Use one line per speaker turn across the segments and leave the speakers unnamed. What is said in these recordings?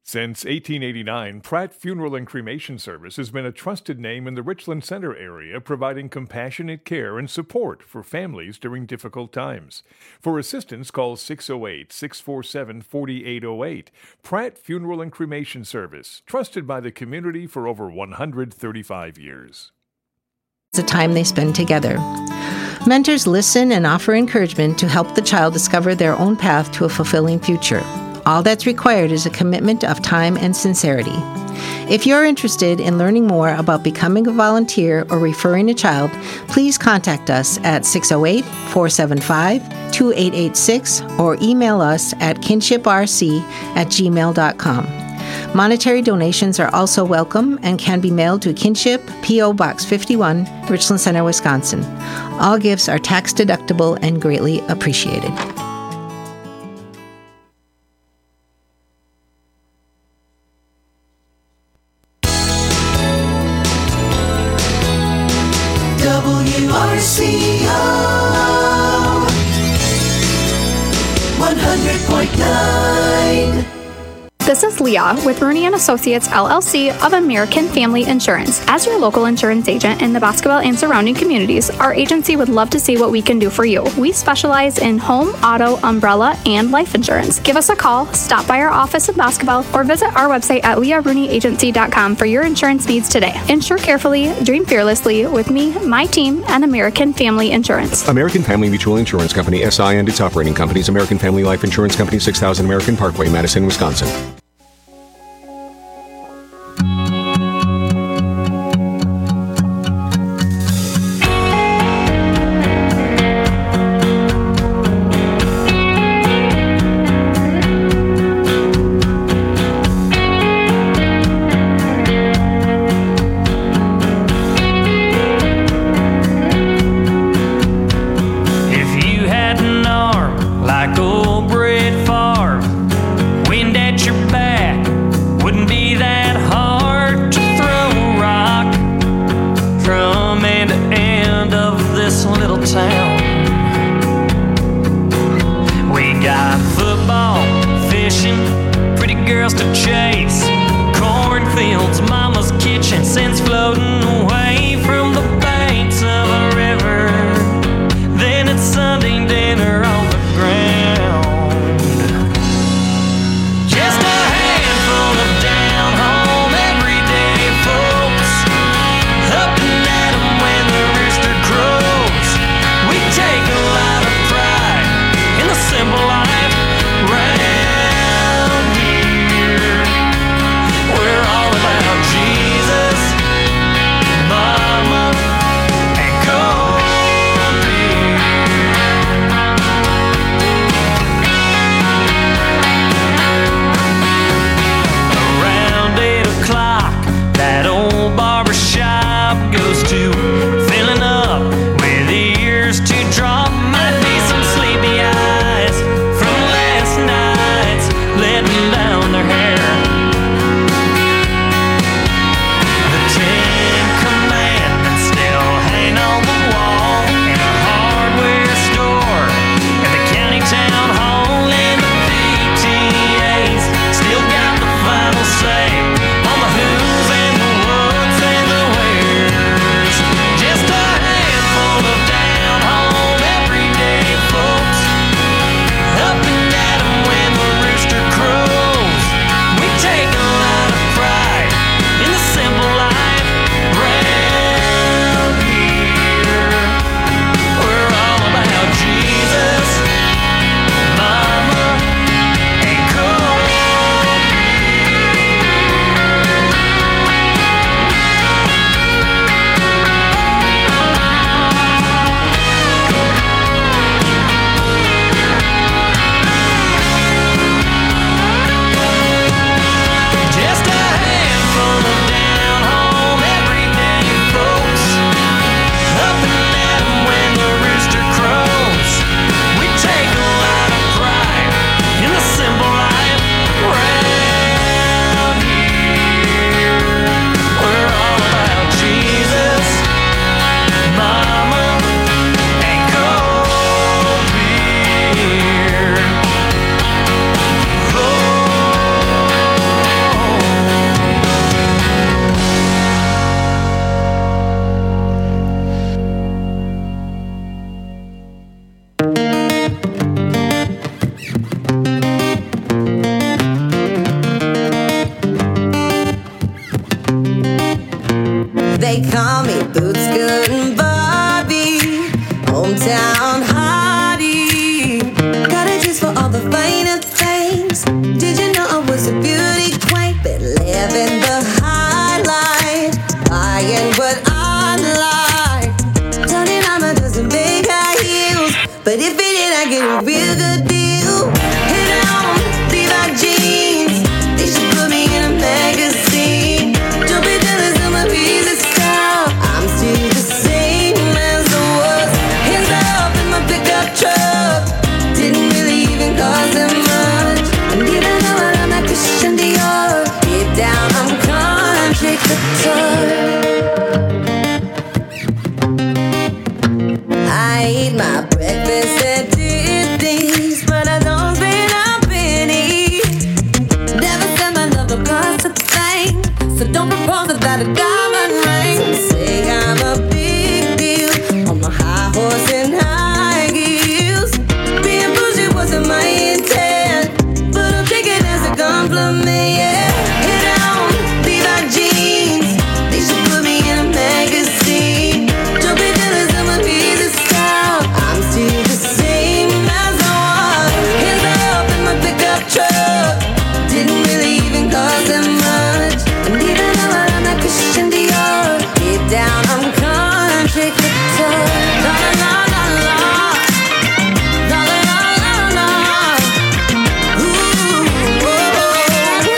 Since 1889, Pratt Funeral and Cremation Service has been a trusted name in the Richland Center area, providing compassionate care and support for families during difficult times. For assistance, call 608-647-4808. Pratt Funeral and Cremation Service, trusted by the community for over 135 years.
The time they spend together. Mentors listen and offer encouragement to help the child discover their own path to a fulfilling future. All that's required is a commitment of time and sincerity. If you're interested in learning more about becoming a volunteer or referring a child, please contact us at 608-475-2886 or email us at kinshiprc@gmail.com. Monetary donations are also welcome and can be mailed to Kinship, P.O. Box 51, Richland Center, Wisconsin. All gifts are tax deductible and greatly appreciated.
WRCO 100.9.
This is Leah with Rooney & Associates, LLC of American Family Insurance. As your local insurance agent in the Boscobel and surrounding communities, our agency would love to see what we can do for you. We specialize in home, auto, umbrella, and life insurance. Give us a call, stop by our office in Boscobel, or visit our website at leahrooneyAgency.com for your insurance needs today. Insure carefully, dream fearlessly with me, my team, and American Family Insurance.
American Family Mutual Insurance Company, SI, and its operating companies, American Family Life Insurance Company, 6000 American Parkway, Madison, Wisconsin.
got a diamond ring. Say I'm a big deal on my high horse and high heels. Being bougie wasn't my intent, but I'll take it as a compliment, yeah. Hit on Levi jeans, they should put me in a magazine. Don't be jealous of my piece of style, I'm still the same as I was. Hands up in my pickup truck, didn't really even cost that much. And even though I'm not Christian Dior, deep down I'm country couture. La la la la la, la la la la la. Ooh, oh.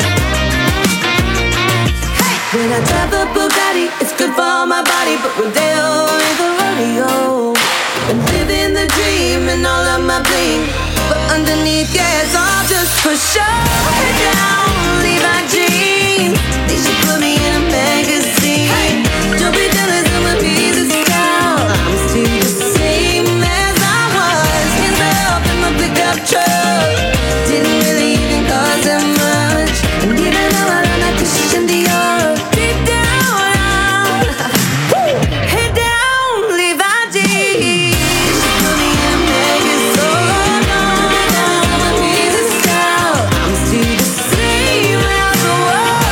Hey, when I drive a Bugatti, it's good for my body, but Rodeo ain't the rodeo. Been living the dream and all of my bling, but underneath, yeah, it's all just for show. Head down, Levi jeans, they should put me in a magazine. Hey, don't be jealous of my piece of style, I'm still the same as I was. Hands up in my pickup truck, didn't really even cost that much. And even though I'm not Christian Dior, deep down, head down, Levi jeans, they should put me in a magazine. My piece of style, I'm still the same as I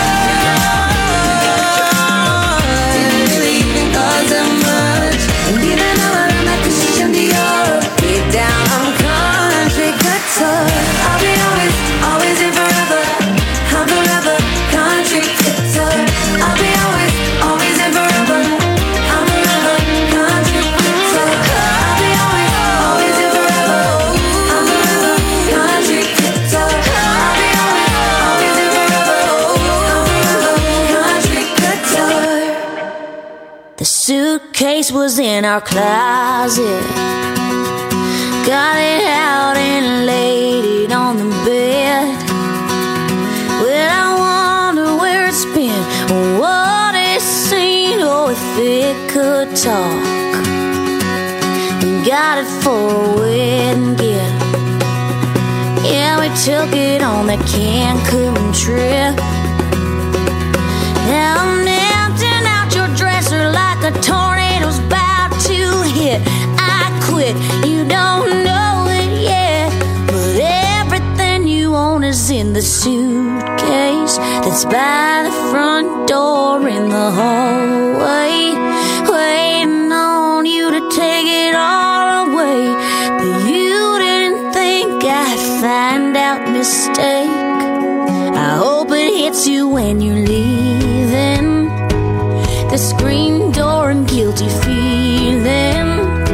was. Didn't really even cost that much. And even though I'm not Christian Dior, deep down I'm country couture. I'll be always, always and forever. I'm forever country couture. I'll be always, always and forever. I'm forever country couture. I'll be always, always and forever. I'm forever country couture. I'll be always, always and forever. I'm forever country couture.
The suitcase was in our closet. Got it out and laid it on the bed. Well, I wonder where it's been, or what it's seen, or if it could talk. We got it for a wedding gift. Yeah, we took it on that Cancun trip. Now I'm emptying out your dresser like a tornado's about to hit. I quit, you don't know it yet, but everything you own is in the suitcase that's by the front door in the hallway, waiting on you to take it all away. But you didn't think I'd find out mistake. I hope it hits you when you're leaving, the screen door and guilty feeling.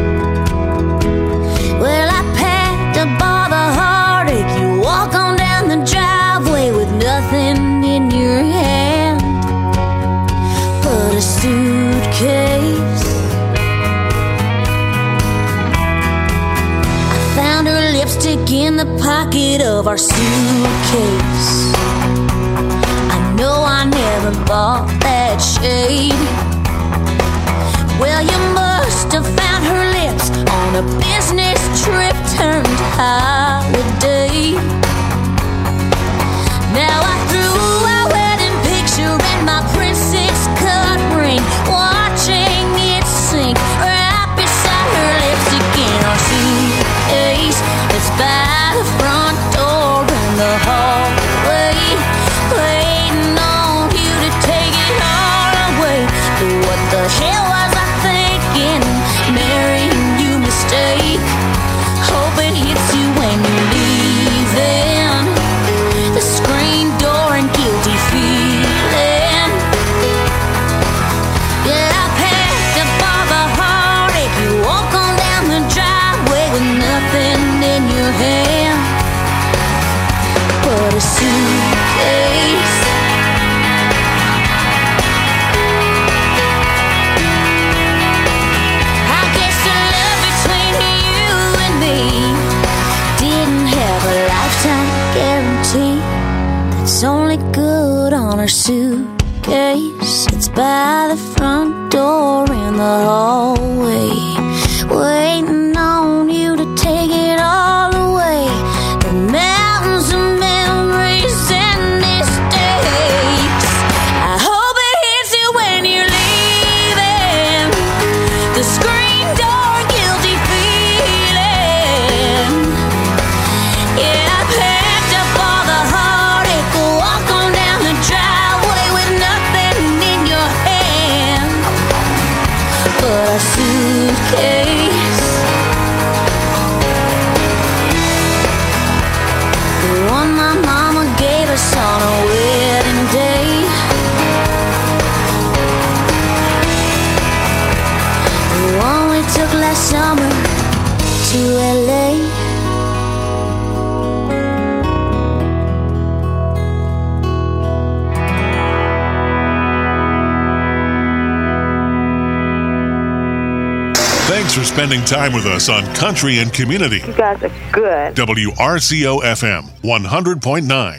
Well, I packed up all the heartache. You walk on down the driveway with nothing in your hand but a suitcase. I found her lipstick in the pocket of our suitcase. I know I never bought that shade. Well, you must have found her lips on a business trip turned holiday. Now I threw our wedding picture and my princess cut ring, watching it sink right beside her lipstick in our suitcase. It's by the front door in the hallway, waiting on you to take it all away. But what the hell was I thinking? Marrying you mistake. Hope it hits you when you're leaving, the screen door and guilty feeling. Yeah, I packed up all the heartache. You walk on down the driveway with nothing in your hand but a suitcase. I guess the love between you and me didn't have a lifetime guarantee. That's only good on our suitcase. It's by the front door in the hallway, waiting on you to take it all away. The mountains of memories and mistakes. I hope it hits you when
Thanks for spending time with us on Country and Community.
You guys are good.
WRCO FM 100.9.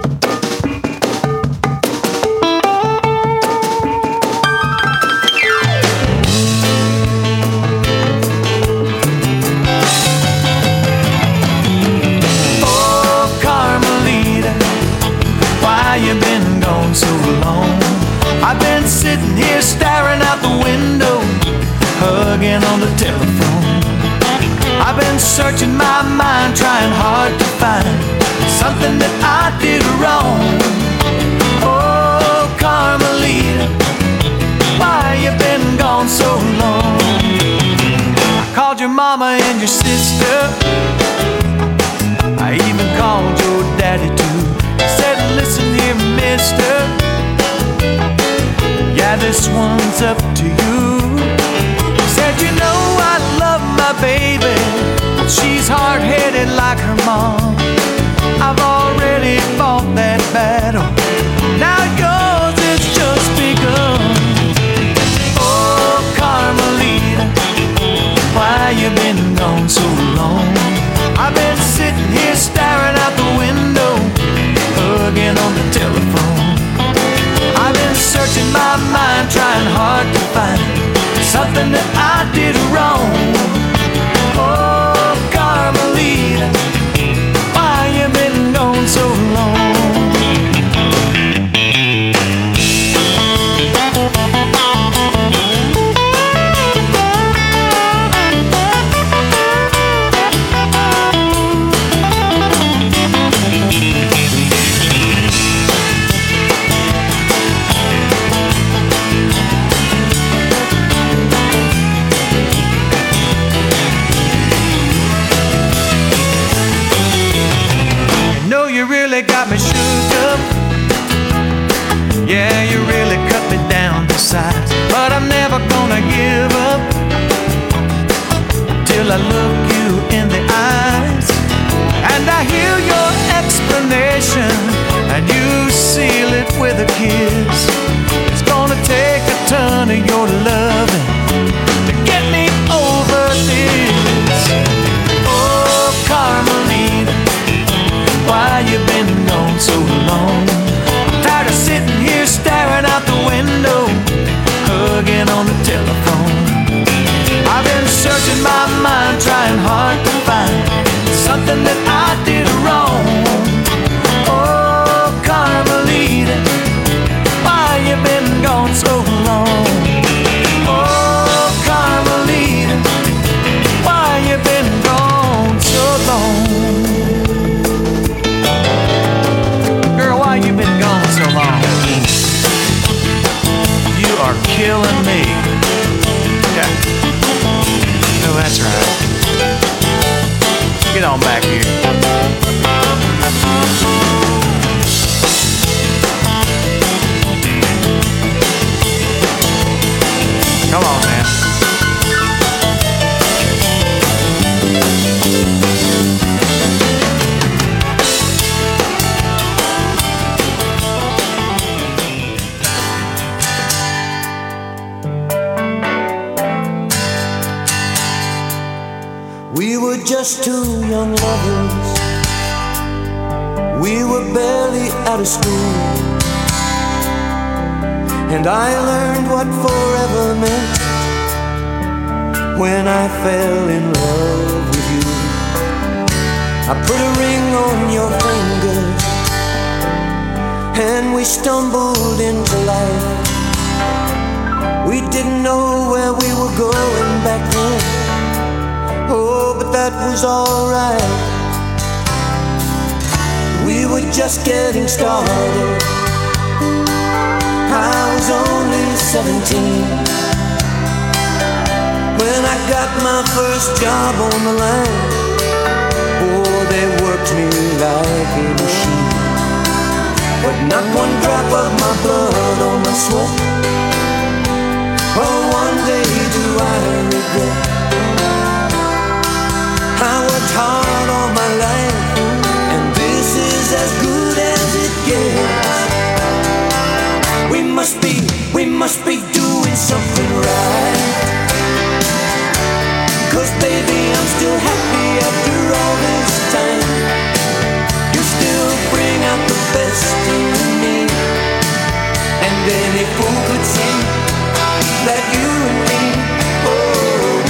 So long, I've been sitting here staring out the window, hugging on the telephone. I've been searching my mind, trying hard to find something that I did wrong. Oh, Carmelita, why you been gone so long? I called your mama and your sister, I even called your daddy too. Said, listen here, mister, yeah, this one's up to you. Said, you know I love my baby, she's hard-headed like her mom. I've already fought that battle, now yours has just begun. Oh, Carmelita, why you been gone so long? I've been sitting here staring out the window, hugging on the telephone. I've been searching my mind, trying hard to find something that I did wrong. Oh, Carmelita, why you been gone so long? Got me shook up, yeah, you really cut me down to size. But I'm never gonna give up till I look you in the eyes, and I hear your explanation, and you seal it with a kiss. It's gonna take a ton of your loving to get me over this. Oh, Carmelita, why you been gone so long? I'm tired of sitting here staring out the window, hugging on the telephone. I've been searching my mind, trying hard to find something that I did wrong. Oh, Carmelita, why you been gone so long? Oh, Carmelita, why you been gone so long? Why you been gone so long? You are killing me. Yeah. Oh, that's right. Get on back here. Come on, man.
We were just two young lovers, we were barely out of school, and I learned what forever meant when I fell in love with you. I put a ring on your finger, and we stumbled into life. We didn't know where we were going back then, oh, but that was alright. We were just getting started, I was only 17 when I got my first job on the line. Oh, they worked me like a machine, but not one drop of my blood or my sweat. Oh, one day do I regret. I worked hard all my life, and this is as good as it gets. We must be doing something right. still happy after all this time. You still bring out the best in me. And any fool could see that you and me, oh,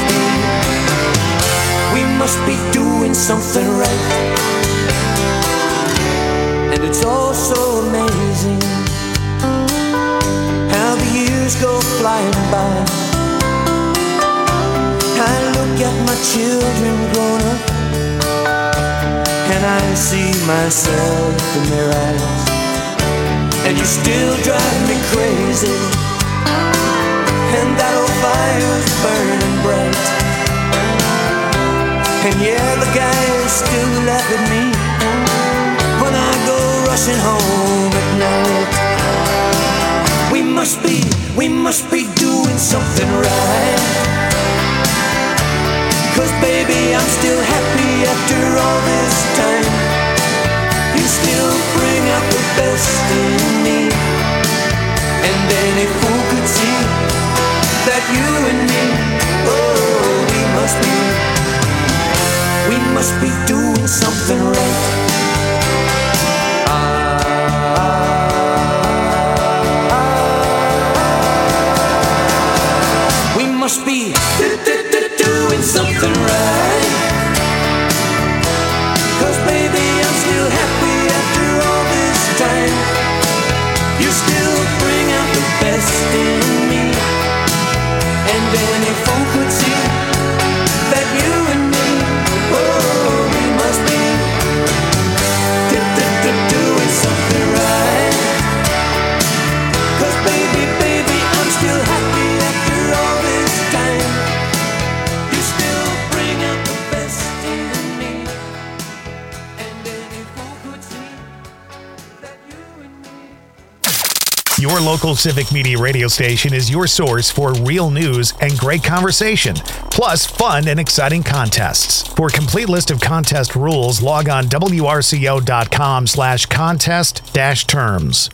we must be doing something right. And it's all so amazing how the years go flying by. I look at my children grown up, and I see myself in their eyes. And you still drive me crazy, and that old fire's burning bright. And yeah, the guys still laugh at me when I go rushing home at night. We must be doing something right. 'Cause baby, I'm still happy after all this time. You still bring out the best in me. And any fool could see that you and me, oh, we must be doing something right. We must be doing something right. 'Cause baby, I'm still happy after all this time. You still bring out the best in me. And any fool could see that you and me, oh, we must be doing something right. 'Cause baby, I'm still happy after all this time. You still bring out the best in me. And any fool could see that you and me.
Your local Civic Media radio station is your source for real news and great conversation, plus fun and exciting contests. For a complete list of contest rules, log on wrco.com/contest-terms.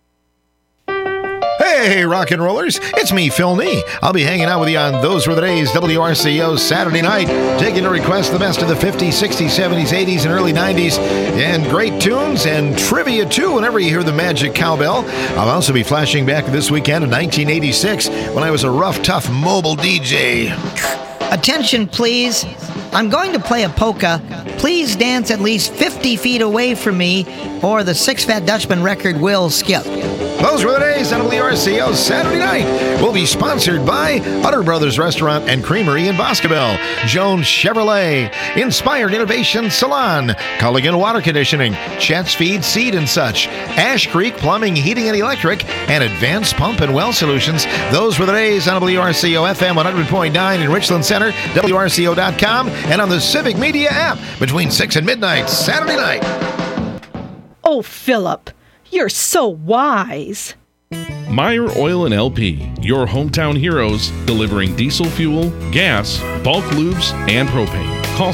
Hey, rock and rollers, it's me, Phil Nee. I'll be hanging out with you on Those Were the Days, WRCO Saturday night, taking to request the best of the 50s, 60s, 70s, 80s, and early 90s, and great tunes and trivia, too, whenever you hear the magic cowbell. I'll also be flashing back this weekend in 1986 when I was a rough, tough mobile DJ.
Attention, please. I'm going to play a polka. Please dance at least 50 feet away from me, or the Six Fat Dutchman record will skip.
Those Were the Days on WRCO Saturday night will be sponsored by Utter Brothers Restaurant and Creamery in Boscobel, Jones Chevrolet, Inspired Innovation Salon, Culligan Water Conditioning, Chet's Feed Seed and Such, Ash Creek Plumbing, Heating and Electric, and Advanced Pump and Well Solutions. Those Were the Days on WRCO FM 100.9 in Richland Center, WRCO.com, and on the Civic Media app between 6 and midnight Saturday night.
Oh, Philip. You're so wise.
Meyer Oil and LP, your hometown heroes, delivering diesel fuel, gas, bulk lubes, and propane. Call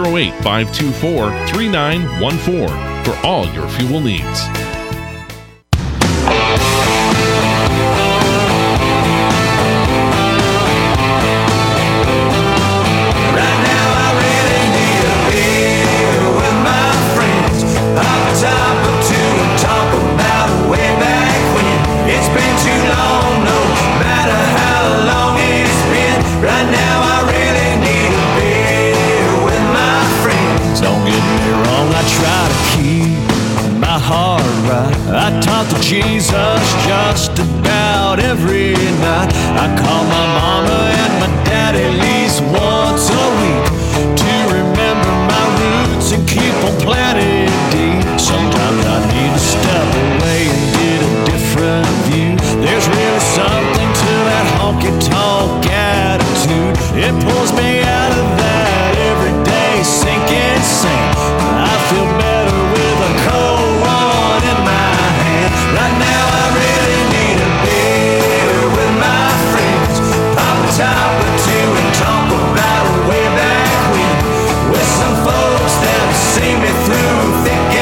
608-524-3914 for all your fuel needs.
I talk to Jesus just about every night. I call my mama and my dad at least once a week to remember my roots and keep on planted deep. Sometimes I need to step away and get a different view. There's really something to that honky-tonk attitude. It pulls me out of that everyday sinking sand. I feel better with a cold one in my hand. Right now I really need a beer with my friends. Pop a top or two and talk about way back when, with some folks that see me through thick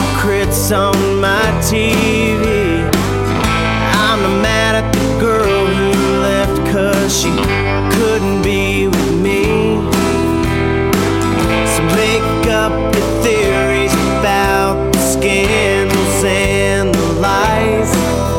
secrets on my TV. I'm not mad at the girl who left 'cause she couldn't be with me. So make up your theories about the scandals and the lies.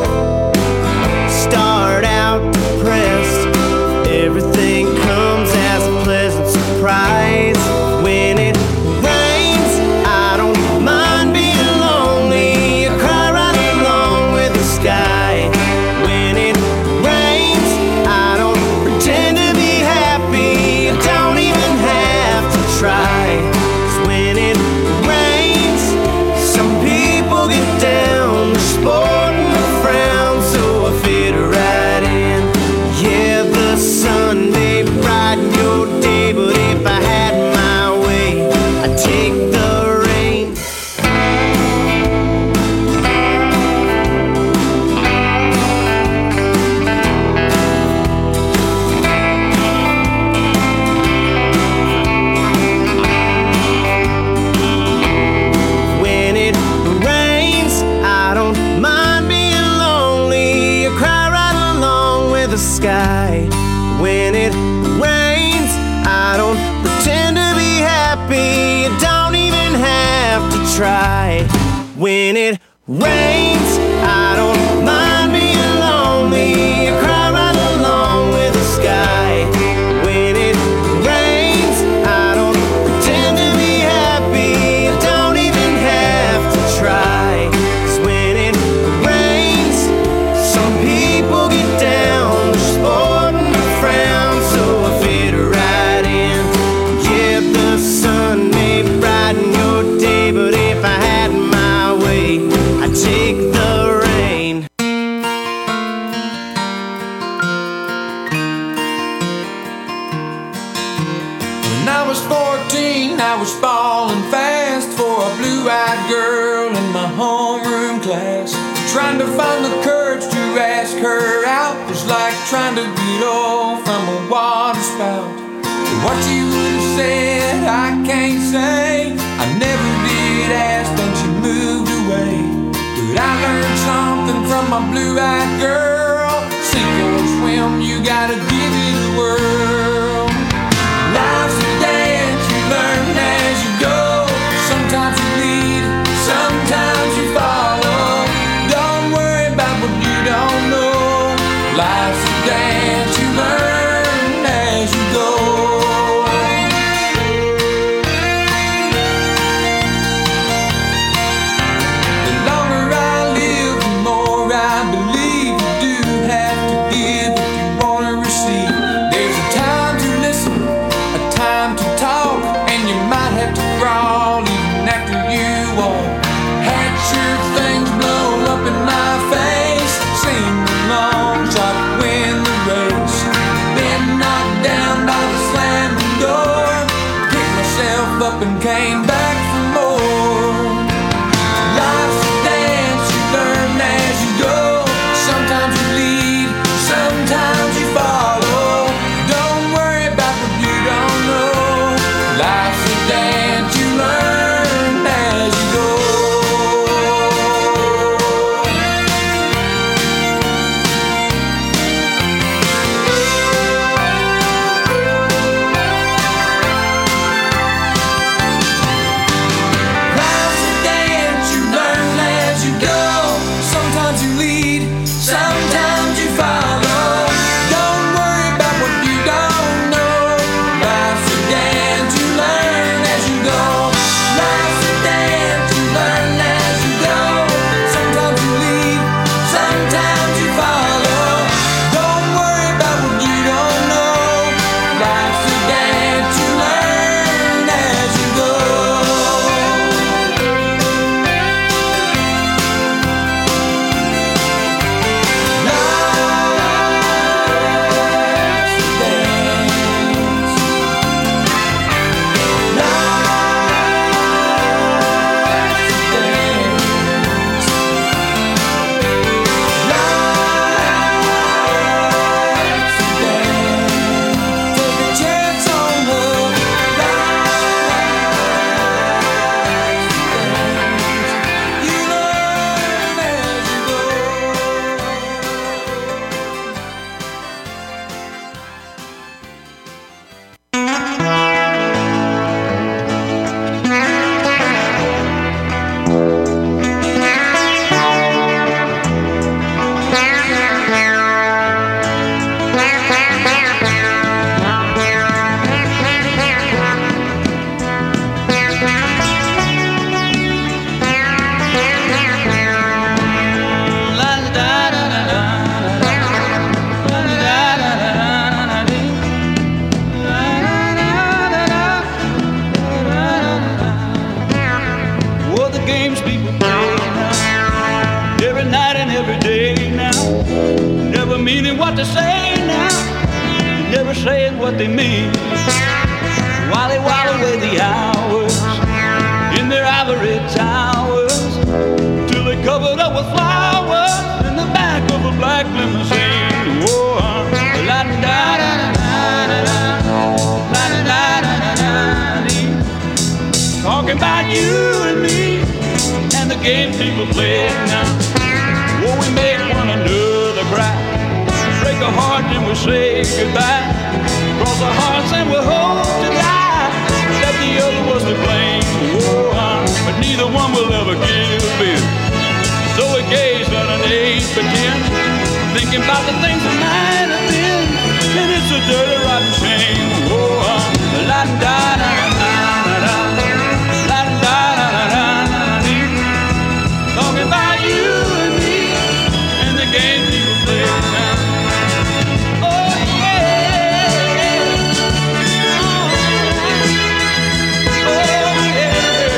Start out depressed, everything comes as a pleasant surprise. When it rains, I don't mind being lonely. I cry right along with the sky. When it rains, I don't pretend to be happy. I don't even have to try. 'Cause when it rains, some people get down. They're sporting a frown, so I fit right in. Yeah, the sun may brighten your day, but if I had my way, I'd take the rain. When it rains, I don't mind being lonely. I cry right along with the sky. When it rains, I don't pretend to be happy. You don't even have to try. When it rains, I don't mind being lonely. I cry right along with the sky. When it rains, I don't pretend to be happy. You don't even have to try. 'Cause when it rains, some people get down. They're sporting a frown, so I fit right in. Yeah, the sun may brighten your day, but if I had my way, I'd take the rain.
When I was 14, I was falling fast for a blue-eyed girl in my homeroom class. Trying to find the courage to ask her out was like trying to get off from a water spout. What you would have said, I can't say. I never did ask, then she moved away. But I learned something from my blue-eyed girl. Sink or swim, you gotta give it a whirl. Life's a dance, you learn as you go. Sometimes you lead, sometimes you follow. Don't worry about what you don't know. Life's a dance, you learn as you go. The longer I live, the more I believe you do have to give if you want to receive. There's a time
up with flowers in the back of a black limousine. Oh, la da da da da da, la da da da da da. Talking about you and me and the games people play now. Oh, we make one another cry, break a heart and we say goodbye. Cross our hearts and we hope to die that the other was to blame. Oh, but neither one will ever give in. So we gaze at an 8x10, thinking about the things that might have been, and it's a dirty rotten shame. Oh, la da da da da da, la da da da da da. Talking about you and me and the game people play now. Oh yeah, oh yeah.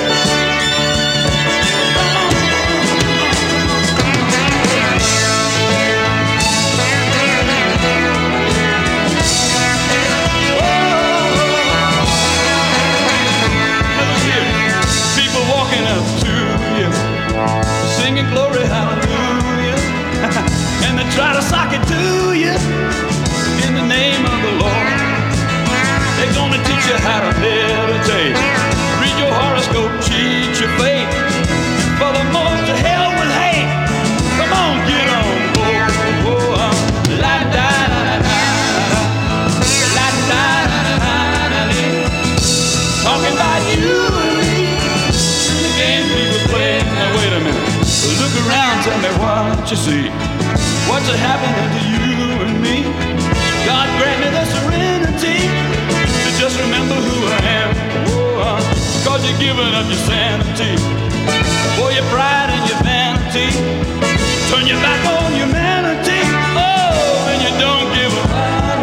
Walking up to you, singing glory hallelujah, and they try to sock it to you in the name of the Lord. They're gonna teach you how to meditate, read your horoscope, cheat your fate, for the most to hell with hate. Come on, get on board. Oh, la da da da da, la da da da da da. Talking about you and me. Games people play. Now wait a minute. Look around, tell me what you see. What's happening to you and me? God grant me the serenity to just remember who I am. Oh, cause you're giving up your sanity for your pride and your vanity. Turn your back on humanity. Oh, and you don't give a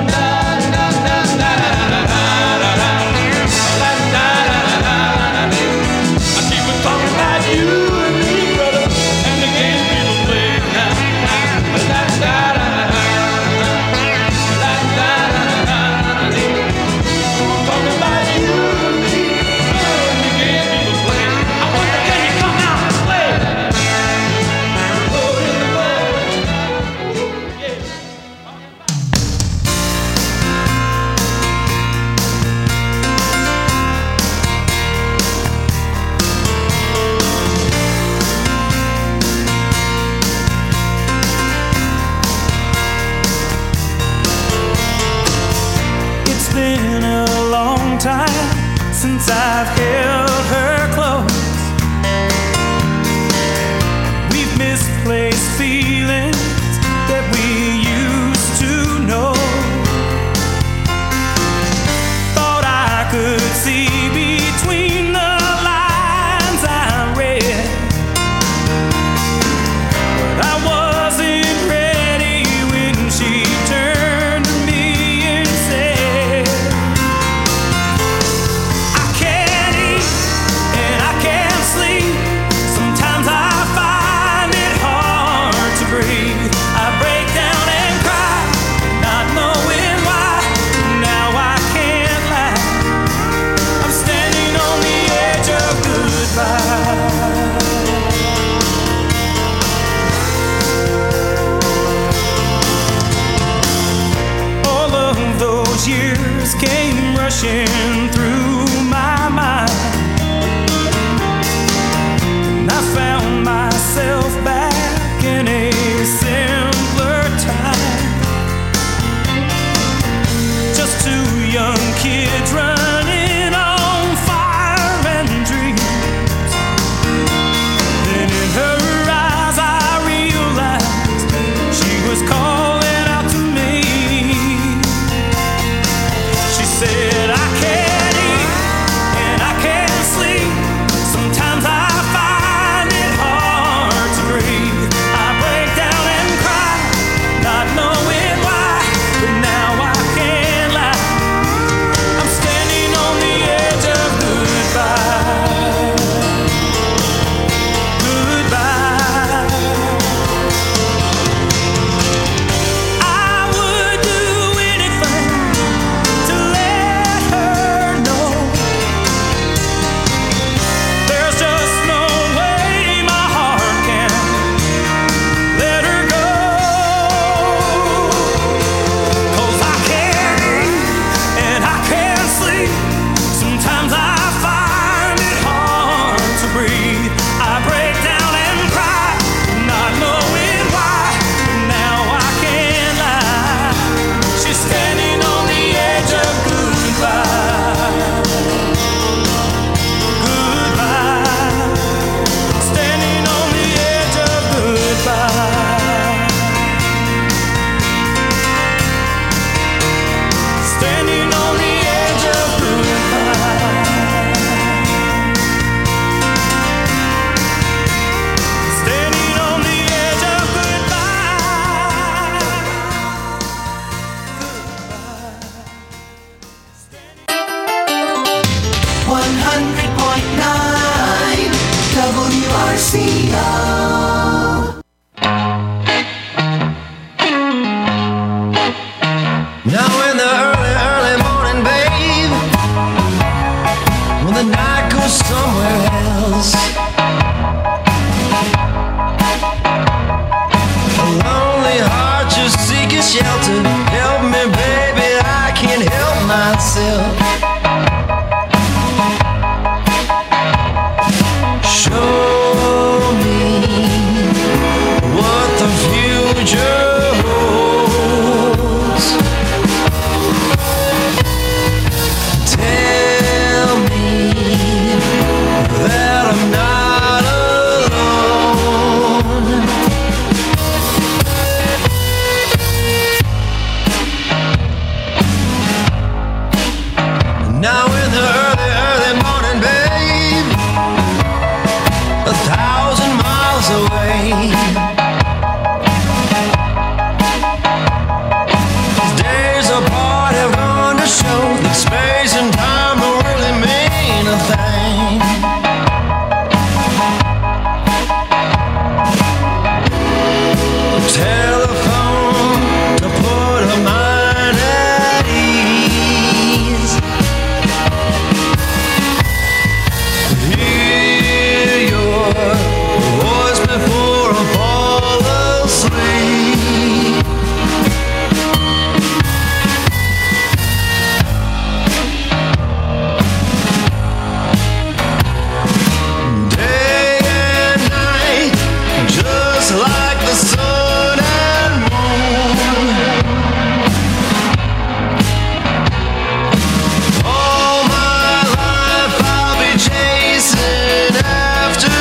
talking about you and me, brother, and the game people play now. La da da da, la da da da. Talking about you and me, and the game people play. I wonder, can you come out and play? Oh, yeah.
It's been a long time since I've held her close. We've misplaced feelings that we used to know. Thought I could see between the lines I read, but I wasn't ready when she turned to me and said, I can't eat and I can't sleep. Sometimes I find it hard to breathe. I break down and cry, not knowing why. Now I can't lie, I'm standing on the edge of goodbye. All of those years came rushing through my mind, and I found myself back in a simpler time. Just two young kids running on fire and dreams. Then in her eyes I realized she was calling out to me. She said, I can't
Now in the early, early morning, babe, when the night goes somewhere else, a lonely heart just seeking shelter. Help me, baby, I can't help myself. Show me what the future holds. Tell me that I'm not alone. Now in the early, early morning, babe, 1,000 miles away, these days apart have gone to show that space and time don't really mean a thing. Telephone to put a mind at ease. Hear your voice before I fall asleep. Day and night, just like the sun and moon. All my life I'll be chasing after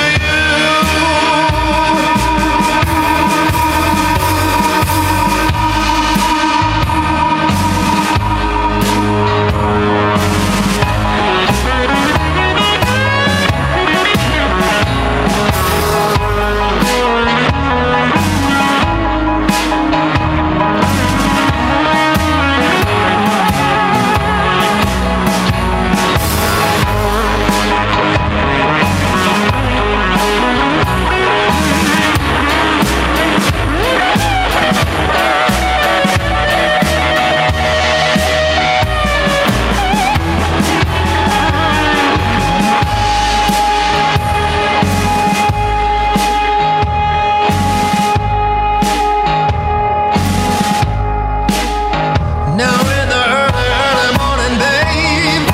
now in the early, early morning, babe,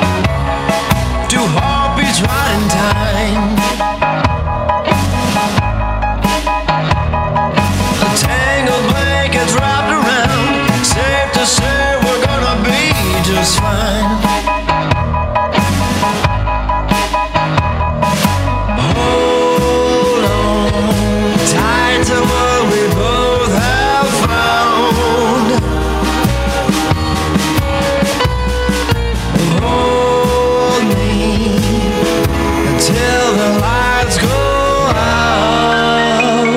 2 heartbeats right in time. A tangled blankets wrapped around, safe to say we're gonna be just fine. Hold on tight to what we both have found. Hold me until the lights go out.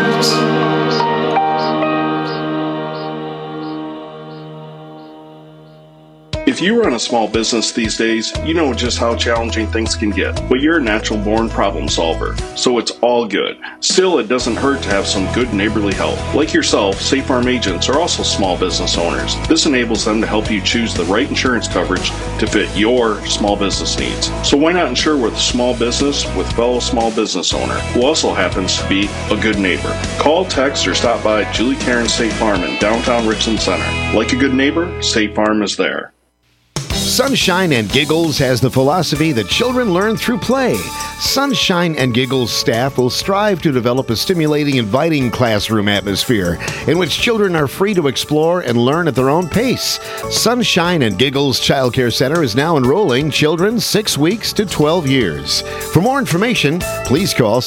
If you run a small business these days, you know just how challenging things can get, but you're a natural-born problem solver, so it's all good. Still, it doesn't hurt to have some good neighborly help. Like yourself, State Farm agents are also small business owners. This enables them to help you choose the right insurance coverage to fit your small business needs. So why not insure with a small business with fellow small business owner who also happens to be a good neighbor? Call, text, or stop by Julie Karen State Farm in downtown Richland Center. Like a good neighbor, State Farm is there.
Sunshine and Giggles has the philosophy that children learn through play. Sunshine and Giggles staff will strive to develop a stimulating, inviting classroom atmosphere in which children are free to explore and learn at their own pace. Sunshine and Giggles Child Care Center is now enrolling children 6 weeks to 12 years. For more information, please call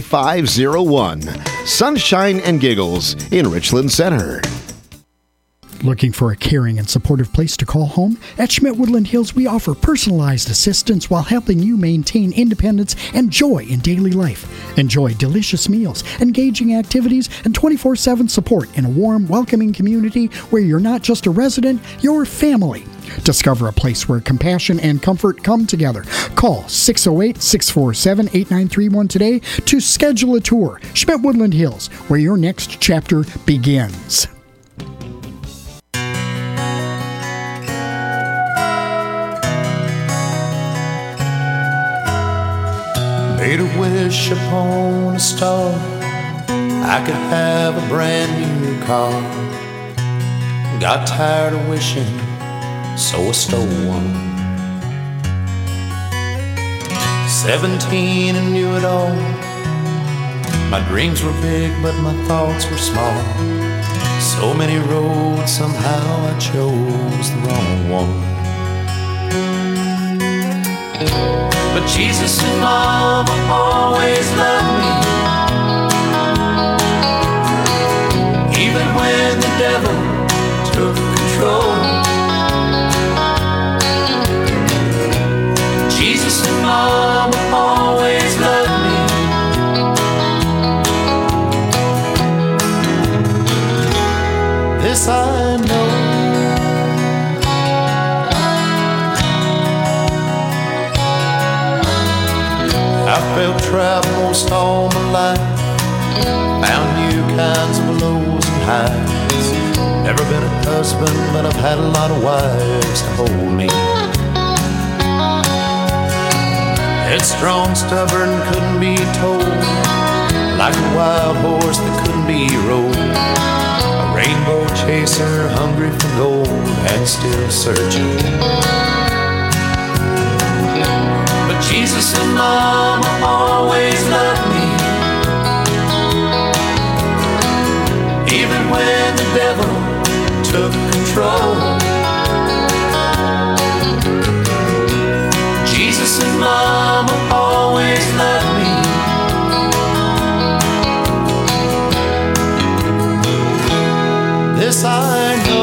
608-649-5501. Sunshine and Giggles in Richland Center.
Looking for a caring and supportive place to call home? At Schmidt Woodland Hills, we offer personalized assistance while helping you maintain independence and joy in daily life. Enjoy delicious meals, engaging activities, and 24/7 support in a warm, welcoming community where you're not just a resident, you're family. Discover a place where compassion and comfort come together. Call 608-647-8931 today to schedule a tour. Schmidt Woodland Hills, where your next chapter begins.
Made a wish upon a star, I could have a brand new car. Got tired of wishing, so I stole one. 17 and knew it all. My dreams were big, but my thoughts were small. So many roads, somehow I chose the wrong one. But Jesus and Mama always loved me, even when the devil took control. Jesus and Mama always loved me. This I know. I felt trapped most all my life, found new kinds of lows and highs. Never been a husband, but I've had a lot of wives to hold me. Headstrong, stubborn, couldn't be told, like a wild horse that couldn't be rode. A rainbow chaser, hungry for gold and still searching. But Jesus and Mama always loved me, even when the devil took control. Jesus and Mama always loved me. This I know.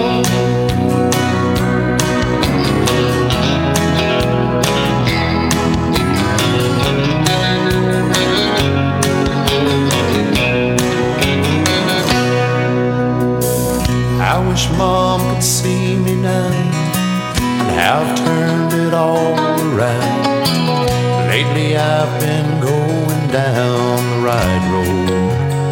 I wish Mom could see me now and how I've turned it all around. Lately I've been going down the right road.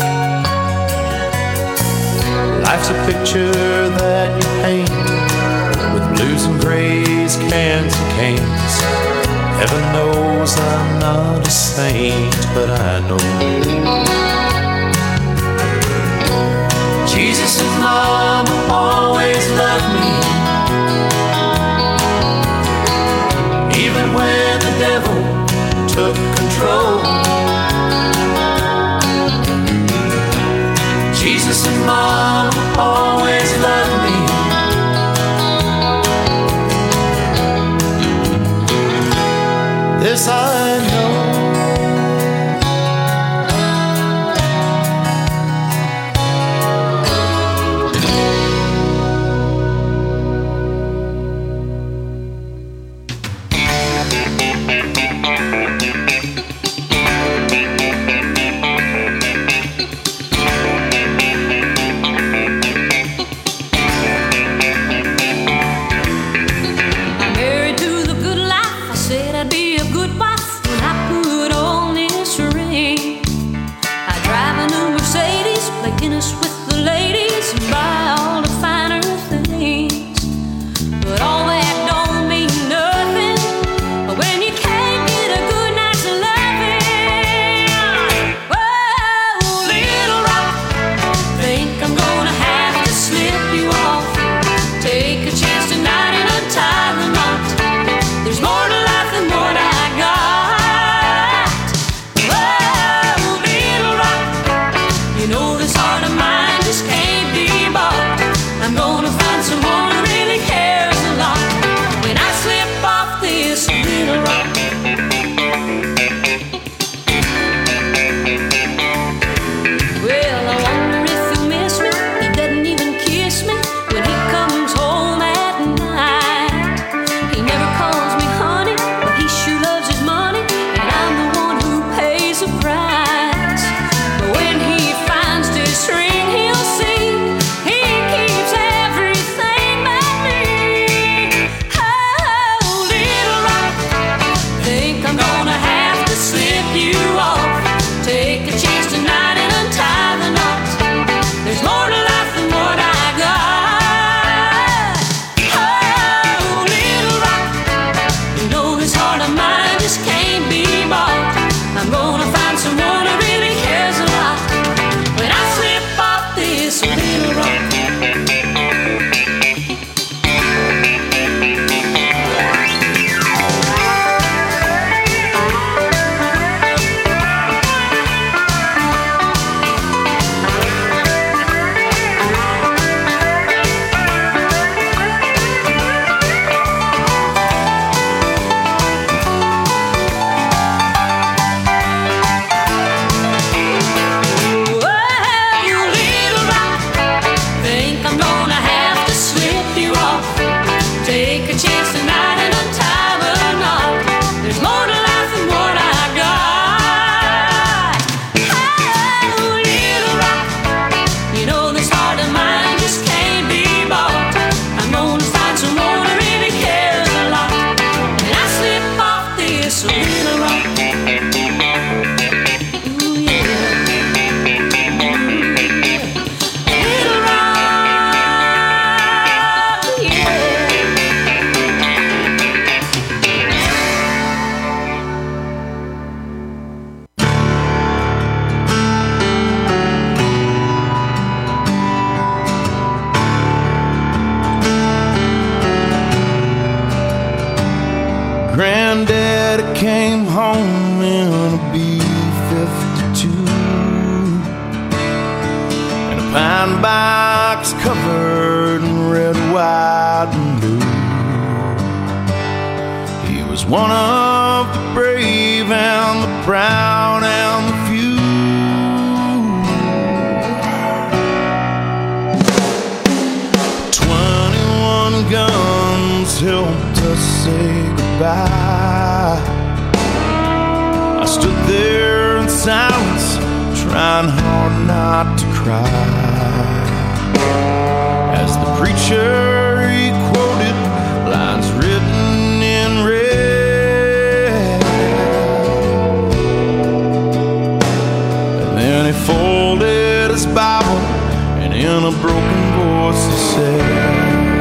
Life's a picture that you paint with blues and grays, cans and canes. Heaven knows I'm not a saint, but I know Jesus and Mama always loved me, even when the devil took control. Jesus and Mama always loved me. This I know.
find someone who really cares a lot. When I slip off this little rock.
Granddaddy came home in a B-52 and a pine box covered in red, white, and blue. He was one of the brave and the proud and the few. 21 guns helped us say goodbye. I stood there in silence, trying hard not to cry, as the preacher he quoted lines written in red, and then he folded his Bible and in a broken voice he said,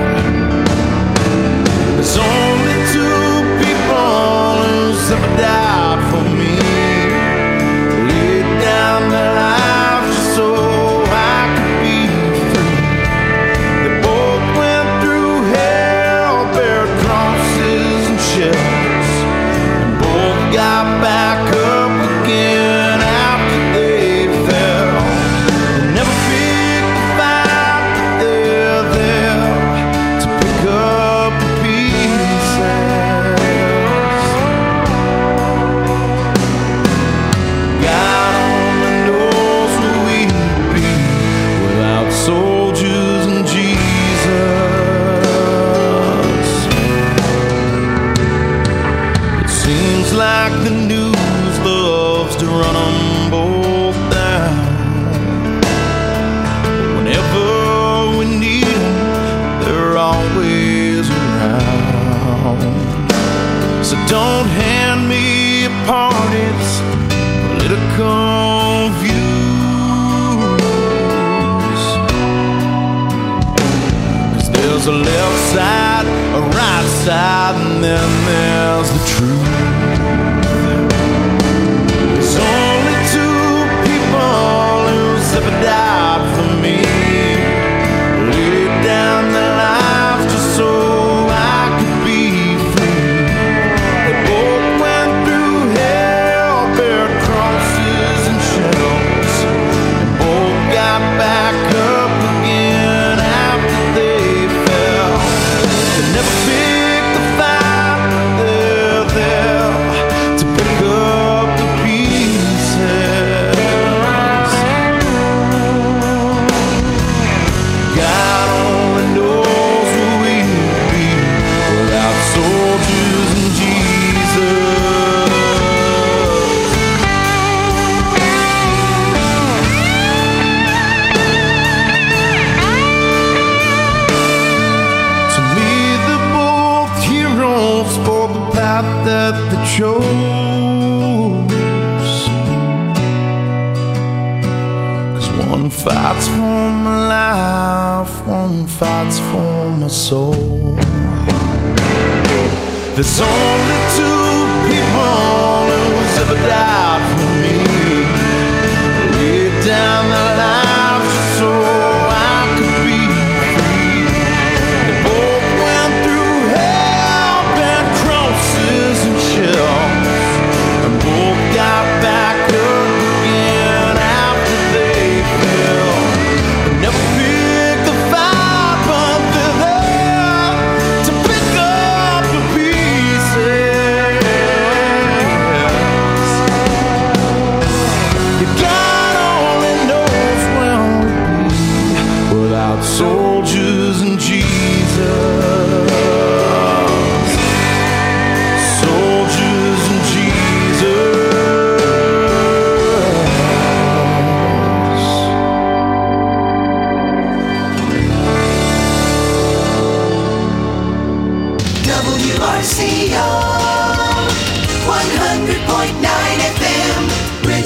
"There's only two people who's ever died for me, laid down their lives just so I could be free. They both went through hell, bared crosses and shells, and both got back up again after they fell. They never picked the fight, but they're there to pick up the pieces. God only knows where we'd be without soldiers and Jesus. It seems like the news loves to run them both down. Whenever we need them, they're always around. So don't hand me a party's political views, 'cause there's a left side, a right side, and then there's the truth. There's only two people who's ever died for me, laid down their lives just so I could be free. They both went through hell, bared crosses and shells, and both got back up again after they fell. They never picked the fight, but they're there to pick up the pieces. God only knows where we'd be without soldiers and Jesus. To me, they're both heroes for the path that they chose. 'Cause one fights for my life, one fights for my soul. There's only two people who's ever died for me,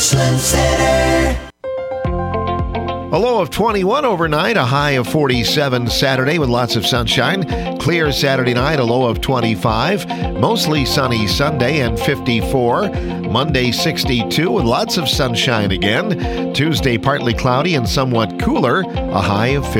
Richland Center.
A low of 21 overnight, a high of 47 Saturday with lots of sunshine. Clear Saturday night, a low of 25. Mostly sunny Sunday and 54. Monday 62 with lots of sunshine again. Tuesday partly cloudy and somewhat cooler, a high of 50.